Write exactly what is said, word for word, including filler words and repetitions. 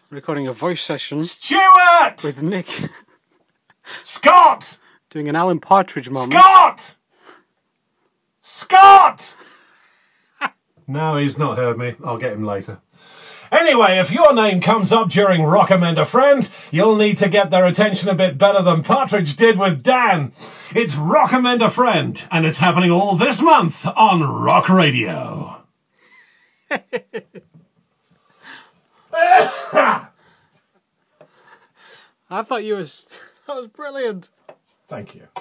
recording a voice session. Stuart! With Nick. Scott! Doing an Alan Partridge moment. Scott! Scott! No, he's not heard me. I'll get him later. Anyway, if your name comes up during Recommend a Friend, you'll need to get their attention a bit better than Partridge did with Dan. It's Recommend a Friend, and it's happening all this month on Rock Radio. I thought you was that was brilliant. Thank you.